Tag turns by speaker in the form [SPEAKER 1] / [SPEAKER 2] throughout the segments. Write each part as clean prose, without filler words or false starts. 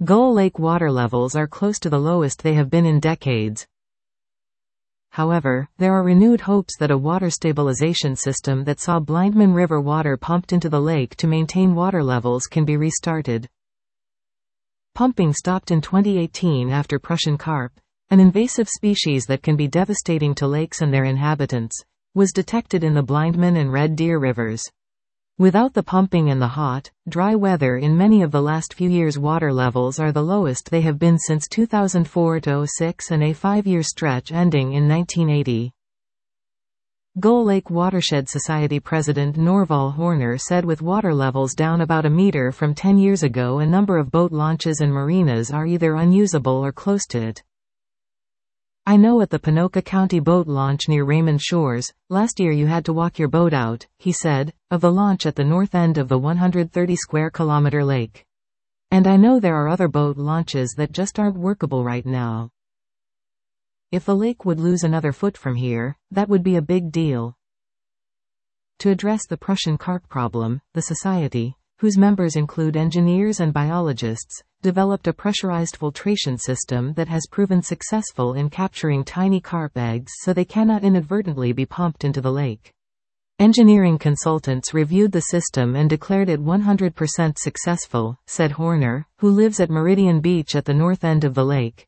[SPEAKER 1] Gull Lake water levels are close to the lowest they have been in decades. However, there are renewed hopes that a water stabilization system that saw Blindman River water pumped into the lake to maintain water levels can be restarted. Pumping stopped in 2018 after Prussian carp, an invasive species that can be devastating to lakes and their inhabitants, was detected in the Blindman and Red Deer rivers. Without the pumping and the hot, dry weather in many of the last few years, water levels are the lowest they have been since 2004-06 and a 5-year stretch ending in 1980. Gull Lake Watershed Society President Norval Horner said with water levels down about a meter from 10 years ago, a number of boat launches and marinas are either unusable or close to it. I know at the Ponoka County boat launch near Raymond Shores, last year you had to walk your boat out, he said, of the launch at the north end of the 130 square kilometer lake. And I know there are other boat launches that just aren't workable right now. If the lake would lose another foot from here, that would be a big deal. To address the Prussian carp problem, the Society, whose members include engineers and biologists, developed a pressurized filtration system that has proven successful in capturing tiny carp eggs so they cannot inadvertently be pumped into the lake. Engineering consultants reviewed the system and declared it 100% successful, said Horner, who lives at Meridian Beach at the north end of the lake.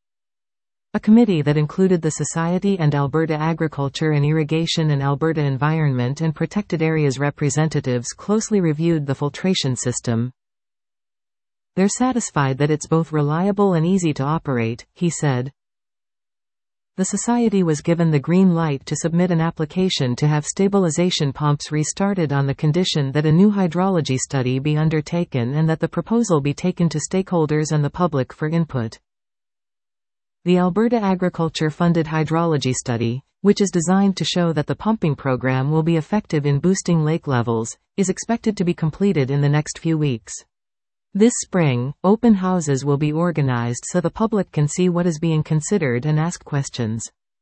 [SPEAKER 1] A committee that included the Society and Alberta Agriculture and Irrigation and Alberta Environment and Protected Areas representatives closely reviewed the filtration system. They're satisfied that it's both reliable and easy to operate, he said. The Society was given the green light to submit an application to have stabilization pumps restarted on the condition that a new hydrology study be undertaken and that the proposal be taken to stakeholders and the public for input. The Alberta Agriculture-funded hydrology study, which is designed to show that the pumping program will be effective in boosting lake levels, is expected to be completed in the next few weeks. This spring, open houses will be organized so the public can see what is being considered and ask questions.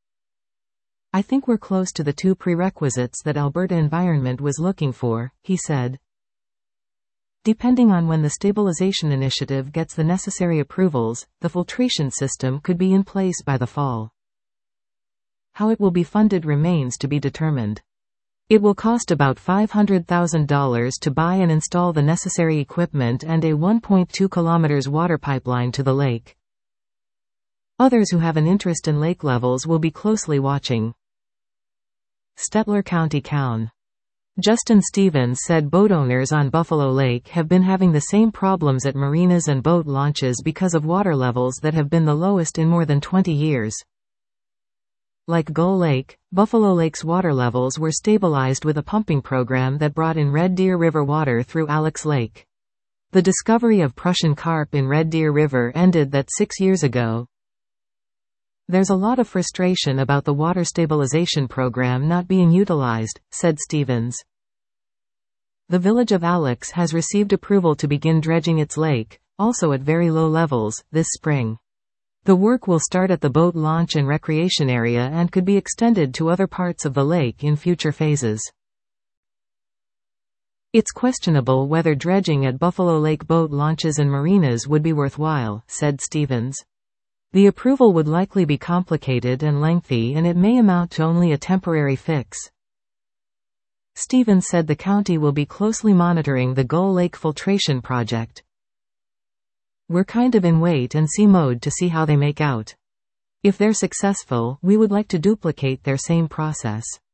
[SPEAKER 1] I think we're close to the two prerequisites that Alberta Environment was looking for, he said. Depending on when the stabilization initiative gets the necessary approvals, the filtration system could be in place by the fall. How it will be funded remains to be determined. It will cost about $500,000 to buy and install the necessary equipment and a 1.2 kilometers water pipeline to the lake. Others who have an interest in lake levels will be closely watching. Stettler County Coun. Justin Stevens said boat owners on Buffalo Lake have been having the same problems at marinas and boat launches because of water levels that have been the lowest in more than 20 years. Like Gull Lake, Buffalo Lake's water levels were stabilized with a pumping program that brought in Red Deer River water through Alex Lake. The discovery of Prussian carp in Red Deer River ended that 6 years ago. There's a lot of frustration about the water stabilization program not being utilized, said Stevens. The village of Alex has received approval to begin dredging its lake, also at very low levels, this spring. The work will start at the boat launch and recreation area and could be extended to other parts of the lake in future phases. It's questionable whether dredging at Buffalo Lake boat launches and marinas would be worthwhile, said Stevens. The approval would likely be complicated and lengthy, and it may amount to only a temporary fix. Stevens said the county will be closely monitoring the Gull Lake filtration project. We're kind of in wait-and-see mode to see how they make out. If they're successful, we would like to duplicate their same process.